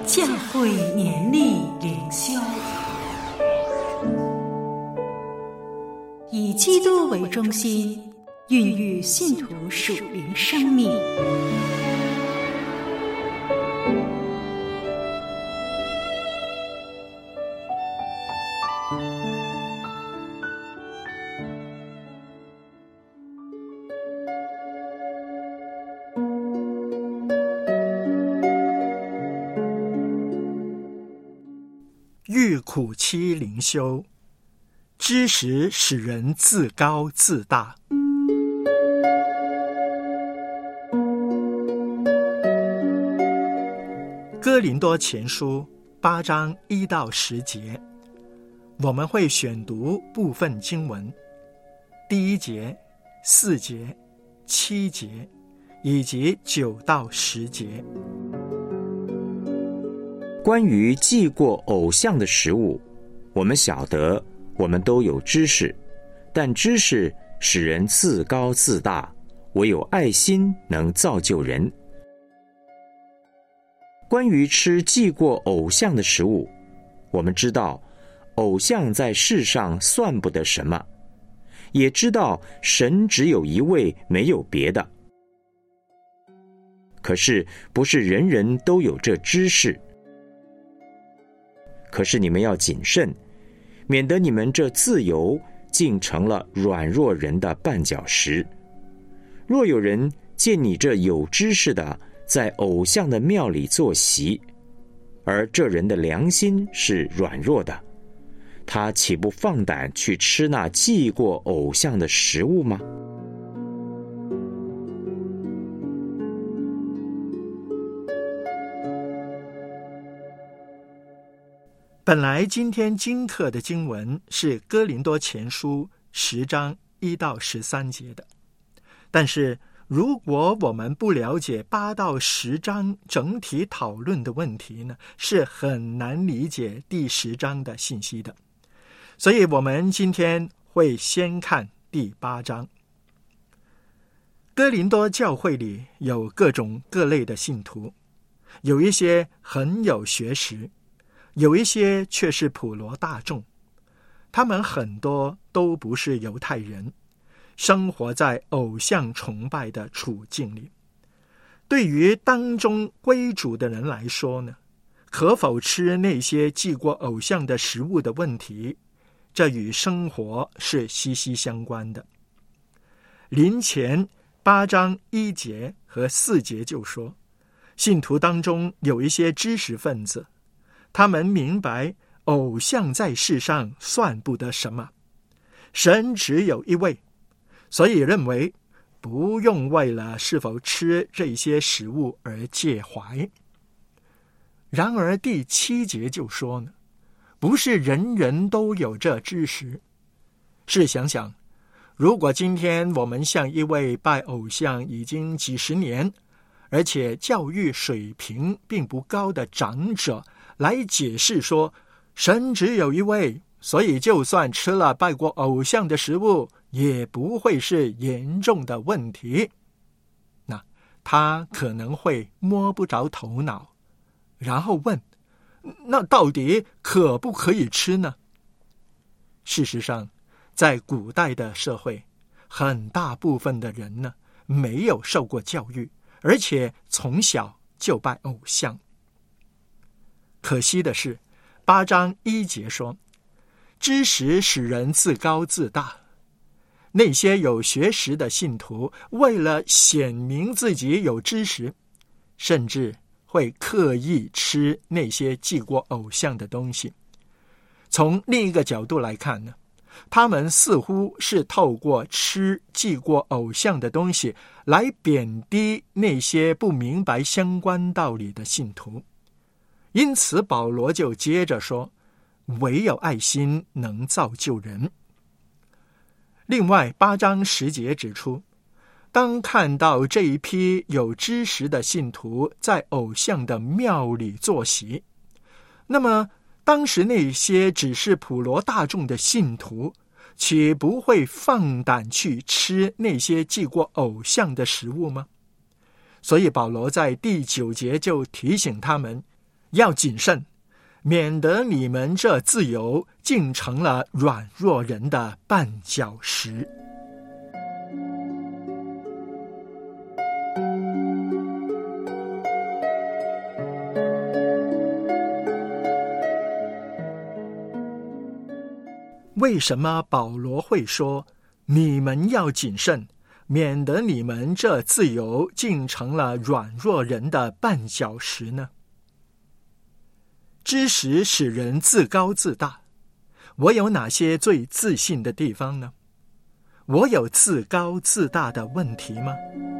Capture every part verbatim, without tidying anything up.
教会年历灵修，以基督为中心，孕育信徒属灵生命。 欲苦期灵修，知识使人自高自大。哥林多前书八章一到十节，我们会选读部分经文，第一节、四节、七节以及九到十节。 关于祭过偶像的食物，我们晓得，我们都有知识，但知识使人自高自大，唯有爱心能造就人。关于吃祭过偶像的食物，我们知道，偶像在世上算不得什么，也知道神只有一位，没有别的。可是，不是人人都有这知识。可是你们要谨慎，免得你们这自由竟成了软弱人的绊脚石。若有人见你这有知识的在偶像的庙里坐席，而这人的良心是软弱的，他岂不放胆去吃那祭过偶像的食物吗？ 本来今天经课的经文是哥林多前书十章一到十三节的，但是如果我们不了解八到十章整体讨论的问题呢，是很难理解第十章的信息的。所以我们今天会先看第八章。哥林多教会里有各种各类的信徒，有一些很有学识，有一些却是普罗大众，他们很多都不是犹太人，生活在偶像崇拜的处境里。对于当中归主的人来说呢，可否吃那些祭过偶像的食物的问题，这与生活是息息相关的。林前八章一节和四节就说，信徒当中有一些知识分子，他们明白偶像在世上算不得什么，神只有一位，所以认为不用为了是否吃这些食物而介怀。然而第七节就说呢，不是人人都有这知识。试想想，如果今天我们向一位拜偶像已经几十年，而且教育水平并不高的长者来解释说，神只有一位，所以就算吃了拜过偶像的食物，也不会是严重的问题，那他可能会摸不着头脑，然后问，那到底可不可以吃呢？事实上，在古代的社会，很大部分的人呢，没有受过教育，而且从小就拜偶像。可惜的是，八章一节说，知识使人自高自大。那些有学识的信徒，为了显明自己有知识，甚至会刻意吃那些祭过偶像的东西。从另一个角度来看呢，他们似乎是透过吃祭过偶像的东西来贬低那些不明白相关道理的信徒。因此保罗就接着说，唯有爱心能造就人。另外八章十节指出，当看到这一批有知识的信徒在偶像的庙里坐席，那么当时那些只是普罗大众的信徒，岂不会放胆去吃那些祭过偶像的食物吗？所以保罗在第九节就提醒他们， 要谨慎，免得你们这自由竟成了软弱人的绊脚石。为什么保罗会说你们要谨慎，免得你们这自由竟成了软弱人的绊脚石呢？知识使人自高自大，我有哪些最自信的地方呢？我有自高自大的问题吗？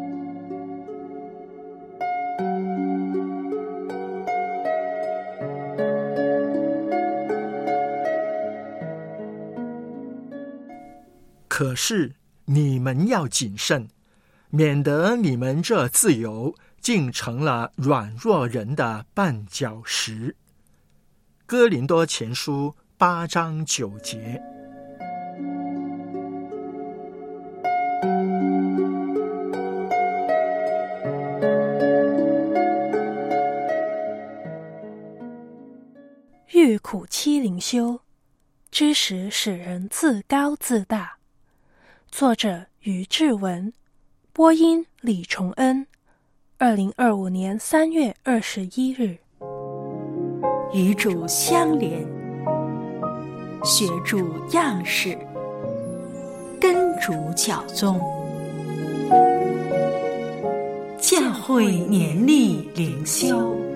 可是你们要谨慎，免得你们这自由竟成了软弱人的绊脚石。哥林多前书八章九节。 欲苦妻灵修，知识使人自高自大。作者于志文，播音李崇恩，二零二五年三月二十一日。 与主相连，学主样式，跟主教宗，教会年历灵修。